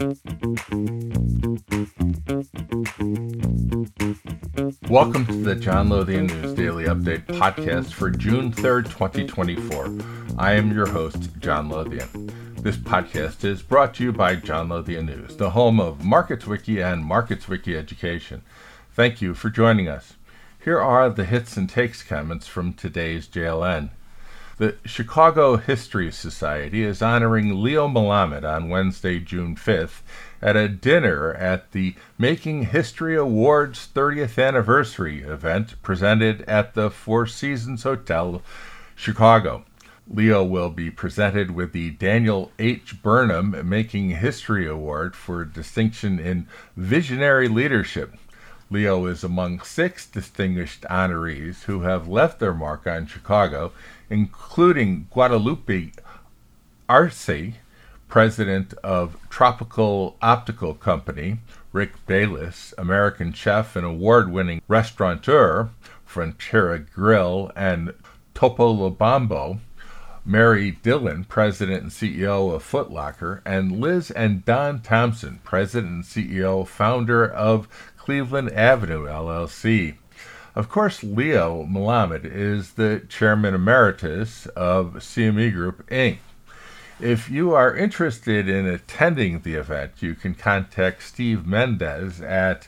Welcome to the John Lothian News Daily Update podcast for June 3rd, 2024. I am your host, John Lothian. This podcast is brought to you by John Lothian News, the home of MarketsWiki and MarketsWiki Education. Thank you for joining us. Here are the hits and takes comments from today's JLN. The Chicago History Society is honoring Leo Melamed on Wednesday, June 5th, at a dinner at the Making History Awards 30th Anniversary event presented at the Four Seasons Hotel, Chicago. Leo will be presented with the Daniel H. Burnham Making History Award for distinction in visionary leadership. Leo is among 6 distinguished honorees who have left their mark on Chicago, including Guadalupe Arce, president of Tropical Optical Company, Rick Bayless, American chef and award-winning restaurateur, Frontera Grill and Topolobambo, Mary Dillon, president and CEO of Foot Locker, and Liz and Don Thompson, president and CEO, founder of Cleveland Avenue, LLC. Of course, Leo Melamed is the chairman emeritus of CME Group, Inc. If you are interested in attending the event, you can contact Steve Mendez at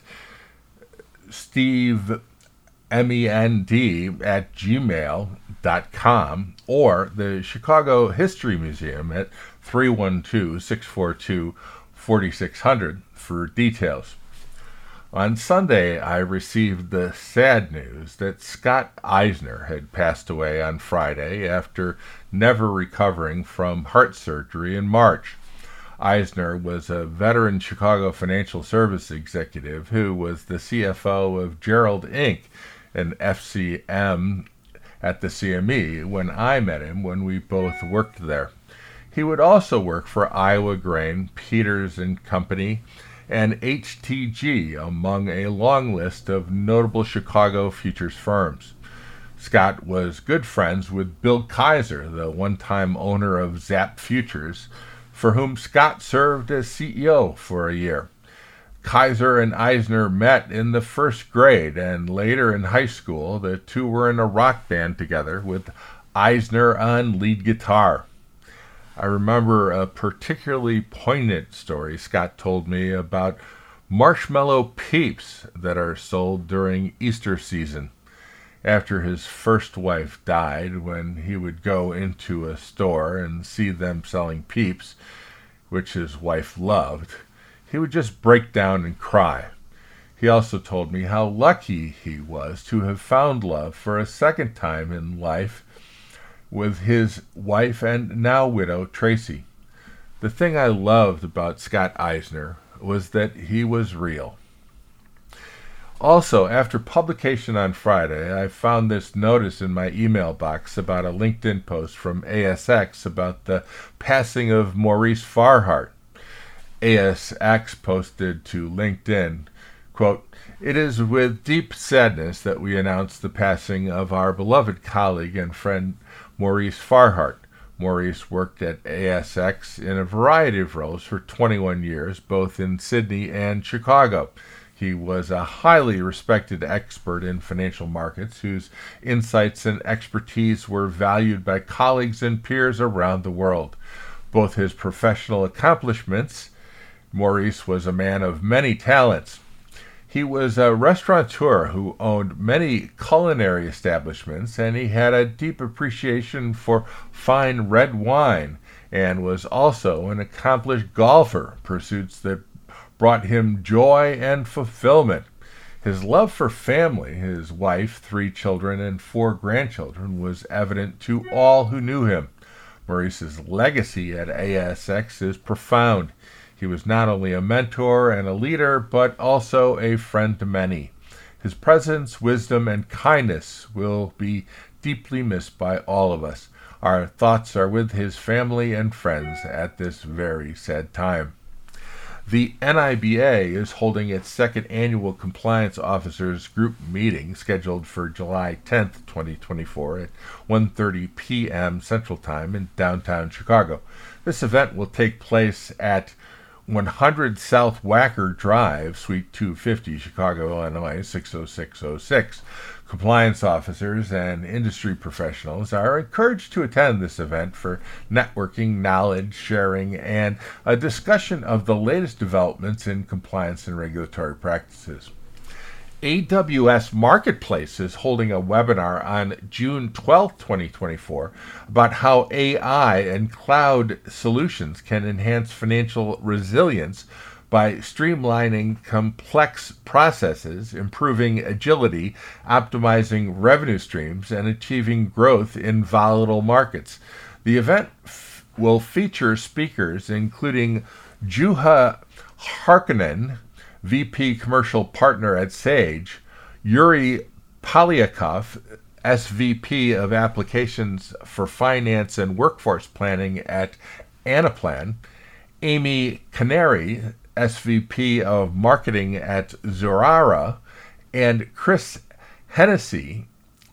stevemend@gmail.com or the Chicago History Museum at 312-642-4600 for details. On Sunday, I received the sad news that Scott Eisner had passed away on Friday after never recovering from heart surgery in March. Eisner was a veteran Chicago financial service executive who was the CFO of Gerald Inc., an FCM at the CME, when I met him when we both worked there. He would also work for Iowa Grain, Peters and Company, and HTG, among a long list of notable Chicago futures firms. Scott was good friends with Bill Kaiser, the one-time owner of Zap Futures, for whom Scott served as CEO for a year. Kaiser and Eisner met in the first grade, and later in high school, the two were in a rock band together with Eisner on lead guitar. I remember a particularly poignant story Scott told me about marshmallow peeps that are sold during Easter season. After his first wife died, when he would go into a store and see them selling peeps, which his wife loved, he would just break down and cry. He also told me how lucky he was to have found love for a second time in life with his wife and now widow Tracy. The thing I loved about Scott Eisner was that he was real. Also, after publication on Friday, I found this notice in my email box about a LinkedIn post from ASX about the passing of Maurice Farhart. ASX posted to LinkedIn, quote, "It is with deep sadness that we announce the passing of our beloved colleague and friend Maurice Farhart. Maurice worked at ASX in a variety of roles for 21 years, both in Sydney and Chicago. He was a highly respected expert in financial markets whose insights and expertise were valued by colleagues and peers around the world. Both his professional accomplishments, Maurice was a man of many talents. He was a restaurateur who owned many culinary establishments, and he had a deep appreciation for fine red wine, and was also an accomplished golfer, pursuits that brought him joy and fulfillment. His love for family, his wife, 3 children, and 4 grandchildren, was evident to all who knew him. Maurice's legacy at ASX is profound. He was not only a mentor and a leader, but also a friend to many. His presence, wisdom, and kindness will be deeply missed by all of us. Our thoughts are with his family and friends at this very sad time." The NIBA is holding its second annual Compliance Officers Group meeting scheduled for July 10th, 2024 at 1:30 p.m. Central Time in downtown Chicago. This event will take place at 100 South Wacker Drive, Suite 250, Chicago, Illinois, 60606. Compliance officers and industry professionals are encouraged to attend this event for networking, knowledge sharing, and a discussion of the latest developments in compliance and regulatory practices. AWS Marketplace is holding a webinar on June 12, 2024, about how AI and cloud solutions can enhance financial resilience by streamlining complex processes, improving agility, optimizing revenue streams, and achieving growth in volatile markets. The event will feature speakers including Juha Harkonen, VP Commercial Partner at Sage, Yuri Polyakov, SVP of Applications for Finance and Workforce Planning at Anaplan, Amy Canary, SVP of Marketing at Zurara, and Chris Hennessy,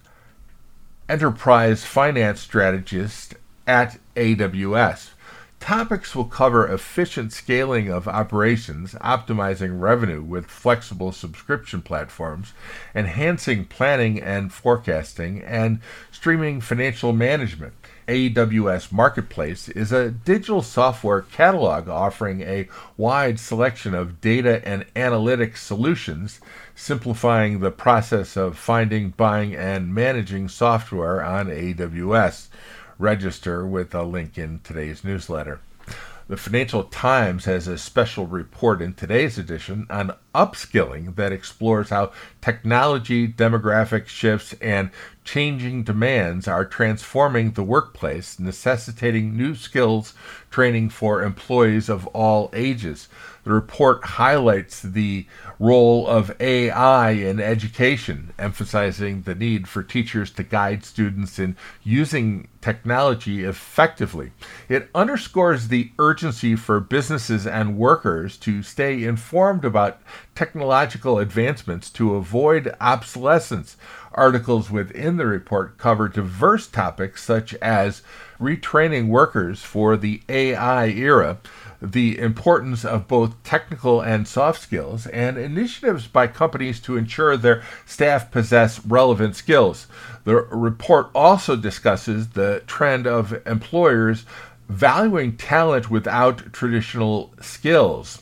Enterprise Finance Strategist at AWS. Topics will cover efficient scaling of operations, optimizing revenue with flexible subscription platforms, enhancing planning and forecasting, and streaming financial management. AWS Marketplace is a digital software catalog offering a wide selection of data and analytics solutions, simplifying the process of finding, buying, and managing software on AWS. Register with a link in today's newsletter. The Financial Times has a special report in today's edition on upskilling that explores how technology, demographic shifts, and changing demands are transforming the workplace, necessitating new skills training for employees of all ages. The report highlights the role of AI in education, emphasizing the need for teachers to guide students in using technology effectively. It underscores the urgency for businesses and workers to stay informed about technological advancements to avoid obsolescence. Articles within the report cover diverse topics such as retraining workers for the AI era, the importance of both technical and soft skills, and initiatives by companies to ensure their staff possess relevant skills. The report also discusses the trend of employers valuing talent without traditional skills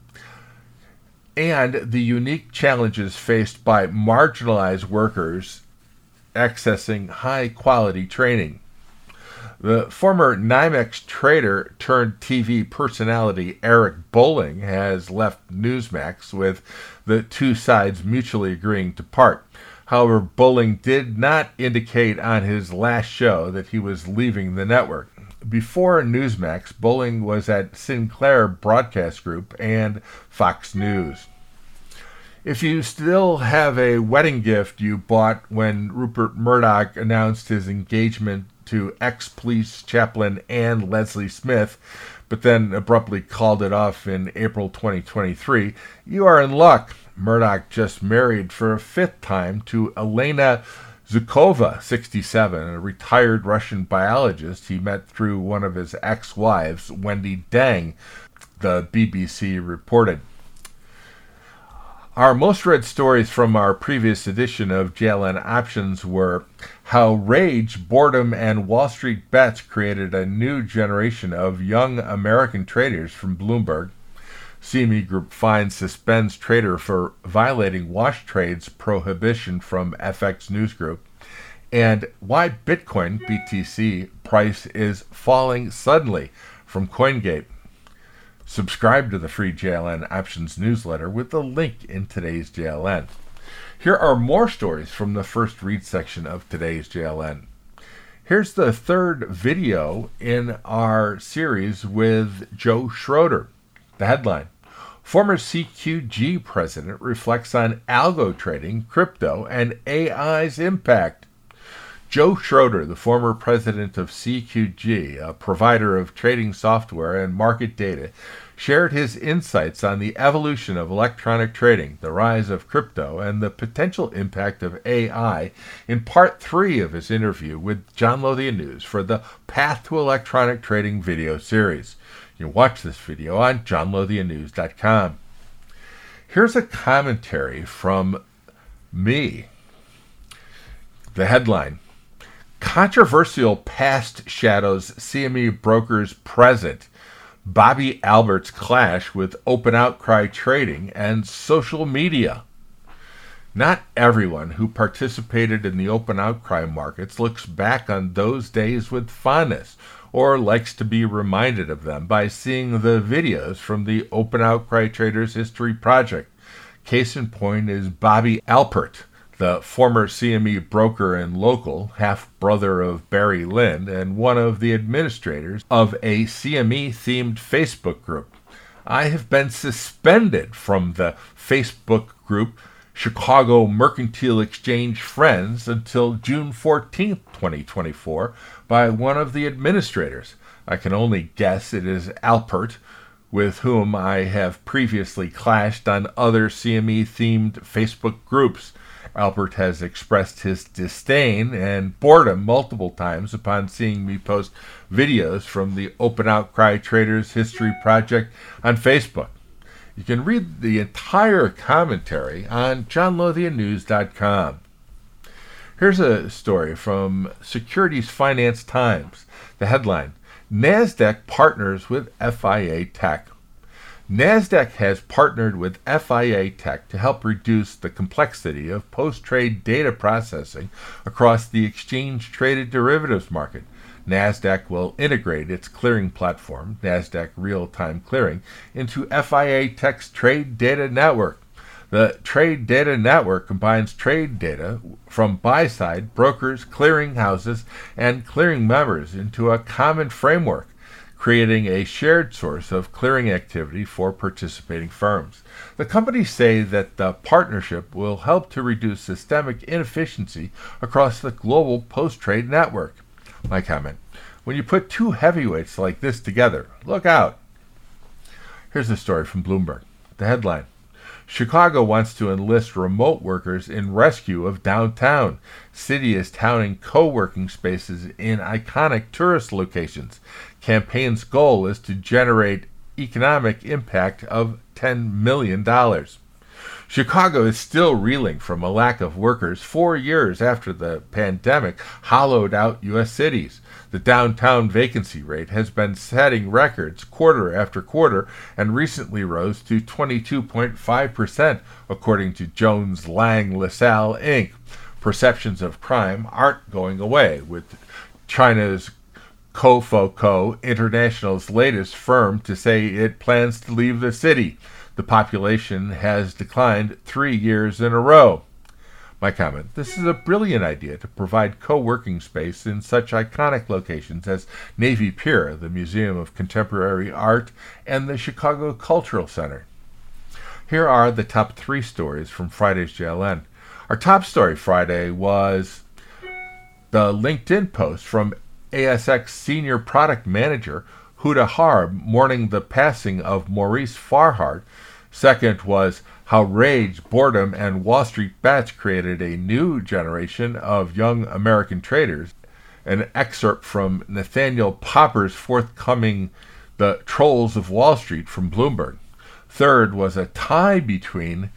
and the unique challenges faced by marginalized workers accessing high-quality training. The former NYMEX trader turned TV personality Eric Bolling has left Newsmax, with the two sides mutually agreeing to part. However, Bolling did not indicate on his last show that he was leaving the network. Before Newsmax, Bolling was at Sinclair Broadcast Group and Fox News. If you still have a wedding gift you bought when Rupert Murdoch announced his engagement to ex-police chaplain Anne Leslie Smith, but then abruptly called it off in April 2023, you are in luck. Murdoch just married for a fifth time to Elena Zhukova, 67, a retired Russian biologist he met through one of his ex-wives, Wendy Dang, the BBC reported. Our most read stories from our previous edition of JLN Options were how rage, boredom, and Wall Street bets created a new generation of young American traders from Bloomberg. CME Group finds suspends trader for violating wash trades prohibition from FX News Group. And why Bitcoin, BTC, price is falling suddenly from CoinGate. Subscribe to the free JLN Options newsletter with the link in today's JLN. Here are more stories from the first read section of today's JLN. Here's the third video in our series with Joe Schroeder. The headline: Former CQG president reflects on algo trading, crypto, and AI's impact. Joe Schroeder, the former president of CQG, a provider of trading software and market data, shared his insights on the evolution of electronic trading, the rise of crypto, and the potential impact of AI in Part 3 of his interview with John Lothian News for the Path to Electronic Trading video series. You can watch this video on johnlothianews.com. Here's a commentary from me. The headline: Controversial past shadows CME brokers present. Bobby Albert's clash with open outcry trading and social media. Not everyone who participated in the open outcry markets looks back on those days with fondness or likes to be reminded of them by seeing the videos from the Open Outcry Traders History Project. Case in point is Bobby Alpert, the former CME broker and local, half-brother of Barry Lynn, and one of the administrators of a CME-themed Facebook group. I have been suspended from the Facebook group Chicago Mercantile Exchange Friends until June 14, 2024, by one of the administrators. I can only guess it is Alpert, with whom I have previously clashed on other CME-themed Facebook groups. Alpert has expressed his disdain and boredom multiple times upon seeing me post videos from the Open Outcry Traders History Project on Facebook. You can read the entire commentary on johnlothianews.com. Here's a story from Securities Finance Times. The headline: NASDAQ partners with FIA Tech. NASDAQ has partnered with FIA Tech to help reduce the complexity of post-trade data processing across the exchange-traded derivatives market. NASDAQ will integrate its clearing platform, NASDAQ Real-Time Clearing, into FIA Tech's Trade Data Network. The Trade Data Network combines trade data from buy-side brokers, clearing houses, and clearing members into a common framework, creating a shared source of clearing activity for participating firms. The companies say that the partnership will help to reduce systemic inefficiency across the global post-trade network. My comment: when you put two heavyweights like this together, look out. Here's a story from Bloomberg. The headline: Chicago wants to enlist remote workers in rescue of downtown. City is touting co-working spaces in iconic tourist locations. Campaign's goal is to generate economic impact of $10 million. Chicago is still reeling from a lack of workers 4 years after the pandemic hollowed out U.S. cities. The downtown vacancy rate has been setting records quarter after quarter and recently rose to 22.5%, according to Jones Lang LaSalle, Inc. Perceptions of crime aren't going away, with China's Cofoco International's latest firm to say it plans to leave the city. The population has declined 3 years in a row. My comment: this is a brilliant idea to provide co-working space in such iconic locations as Navy Pier, the Museum of Contemporary Art, and the Chicago Cultural Center. Here are the top 3 stories from Friday's JLN. Our top story Friday was the LinkedIn post from ASX Senior Product Manager Huda Harb mourning the passing of Maurice Farhart. Second was how rage, boredom, and Wall Street bets created a new generation of young American traders. An excerpt from Nathaniel Popper's forthcoming The Trolls of Wall Street from Bloomberg. Third was a tie between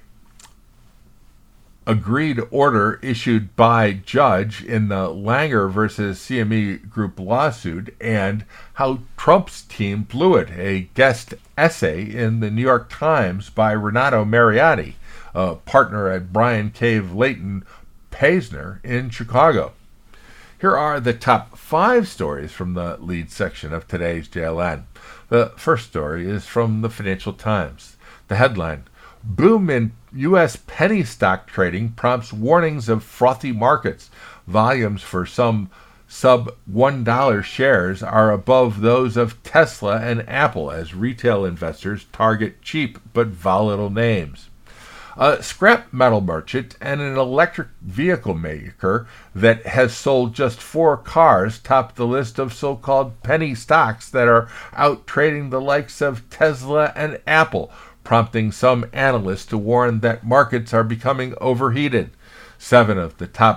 agreed order issued by judge in the Langer versus CME Group lawsuit and how Trump's team blew it, a guest essay in the New York Times by Renato Mariotti, a partner at Brian Cave Leighton Paisner in Chicago. Here are the top 5 stories from the lead section of today's JLN. The first story is from the Financial Times. The headline: boom in U.S. penny stock trading prompts warnings of frothy markets. Volumes for some sub-$1 shares are above those of Tesla and Apple as retail investors target cheap but volatile names. A scrap metal merchant and an electric vehicle maker that has sold just 4 cars top the list of so-called penny stocks that are out trading the likes of Tesla and Apple, prompting some analysts to warn that markets are becoming overheated. 7 of the top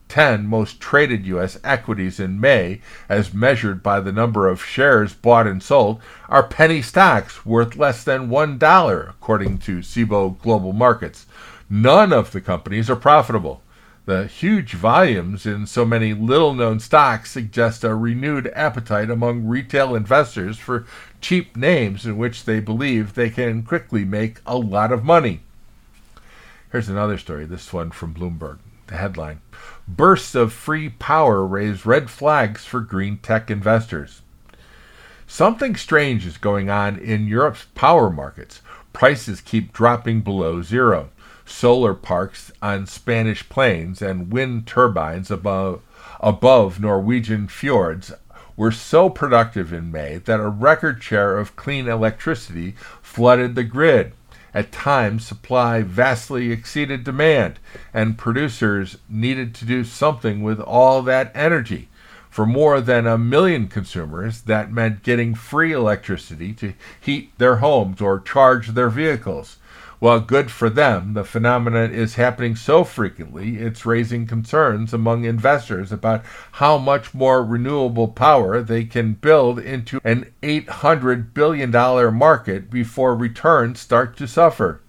10 most traded U.S. equities in May, as measured by the number of shares bought and sold, are penny stocks worth less than $1, according to Cboe Global Markets. None of the companies are profitable. The huge volumes in so many little-known stocks suggest a renewed appetite among retail investors for cheap names in which they believe they can quickly make a lot of money. Here's another story, this one from Bloomberg. The headline: Bursts of free power raise red flags for green tech investors. Something strange is going on in Europe's power markets. Prices keep dropping below zero. Solar parks on Spanish plains and wind turbines above Norwegian fjords were so productive in May that a record share of clean electricity flooded the grid. At times, supply vastly exceeded demand, and producers needed to do something with all that energy. For more than 1 million consumers, that meant getting free electricity to heat their homes or charge their vehicles. While good for them, the phenomenon is happening so frequently, it's raising concerns among investors about how much more renewable power they can build into an $800 billion market before returns start to suffer.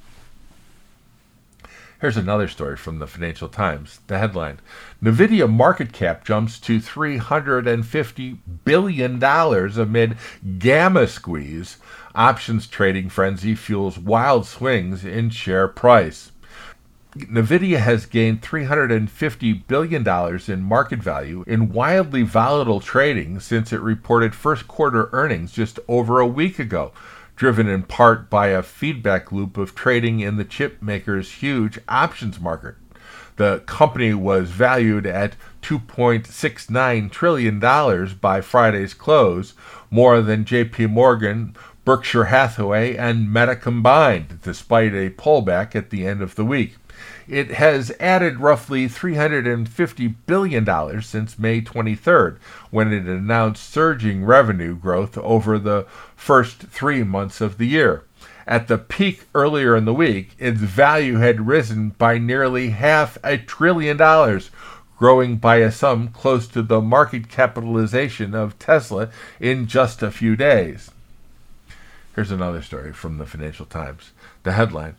Here's another story from the Financial Times. The headline: NVIDIA market cap jumps to $350 billion amid gamma squeeze. Options trading frenzy fuels wild swings in share price. NVIDIA has gained $350 billion in market value in wildly volatile trading since it reported first quarter earnings just over a week ago, driven in part by a feedback loop of trading in the chip maker's huge options market. The company was valued at $2.69 trillion by Friday's close, more than J.P. Morgan, Berkshire Hathaway, and Meta combined, despite a pullback at the end of the week. It has added roughly $350 billion since May 23rd, when it announced surging revenue growth over the first 3 months of the year. At the peak earlier in the week, its value had risen by nearly $500 billion, growing by a sum close to the market capitalization of Tesla in just a few days. Here's another story from the Financial Times. The headline: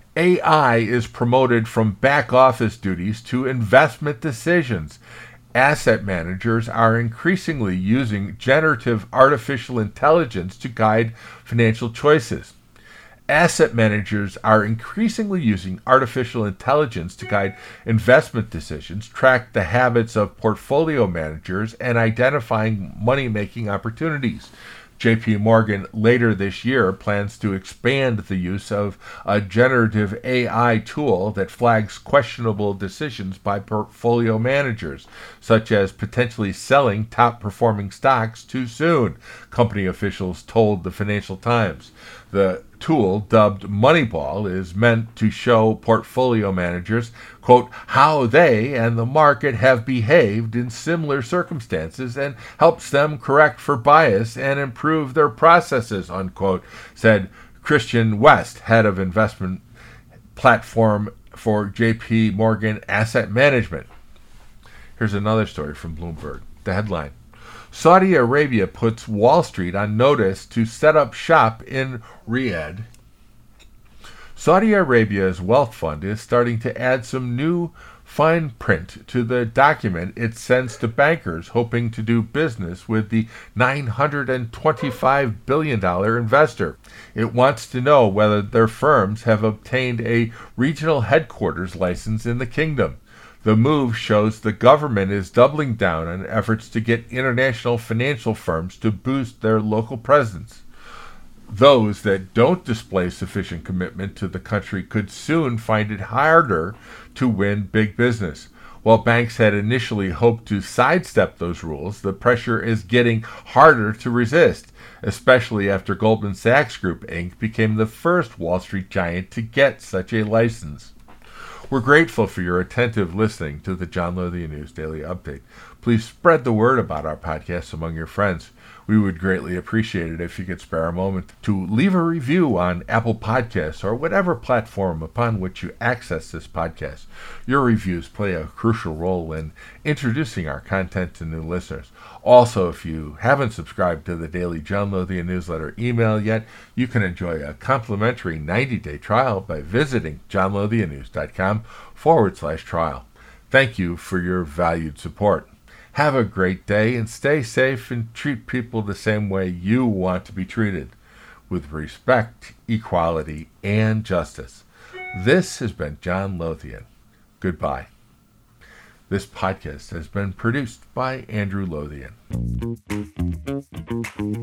AI is promoted from back office duties to investment decisions. Asset managers are increasingly using generative artificial intelligence to guide financial choices. Asset managers are increasingly using artificial intelligence to guide investment decisions, track the habits of portfolio managers, and identifying money-making opportunities. J.P. Morgan later this year plans to expand the use of a generative AI tool that flags questionable decisions by portfolio managers, such as potentially selling top-performing stocks too soon, company officials told the Financial Times. The tool, dubbed Moneyball, is meant to show portfolio managers, quote, how they and the market have behaved in similar circumstances and helps them correct for bias and improve their processes, unquote, said Christian West, head of investment platform for J.P. Morgan Asset Management. Here's another story from Bloomberg. The headline: Saudi Arabia puts Wall Street on notice to set up shop in Riyadh. Saudi Arabia's wealth fund is starting to add some new fine print to the document it sends to bankers hoping to do business with the $925 billion investor. It wants to know whether their firms have obtained a regional headquarters license in the kingdom. The move shows the government is doubling down on efforts to get international financial firms to boost their local presence. Those that don't display sufficient commitment to the country could soon find it harder to win big business. While banks had initially hoped to sidestep those rules, the pressure is getting harder to resist, especially after Goldman Sachs Group, Inc. became the first Wall Street giant to get such a license. We're grateful for your attentive listening to the John Lothian News Daily Update. Please spread the word about our podcast among your friends. We would greatly appreciate it if you could spare a moment to leave a review on Apple Podcasts or whatever platform upon which you access this podcast. Your reviews play a crucial role in introducing our content to new listeners. Also, if you haven't subscribed to the Daily John Lothian newsletter email yet, you can enjoy a complimentary 90-day trial by visiting johnlothiannews.com/trial. Thank you for your valued support. Have a great day and stay safe and treat people the same way you want to be treated, with respect, equality, and justice. This has been John Lothian. Goodbye. This podcast has been produced by Andrew Lothian.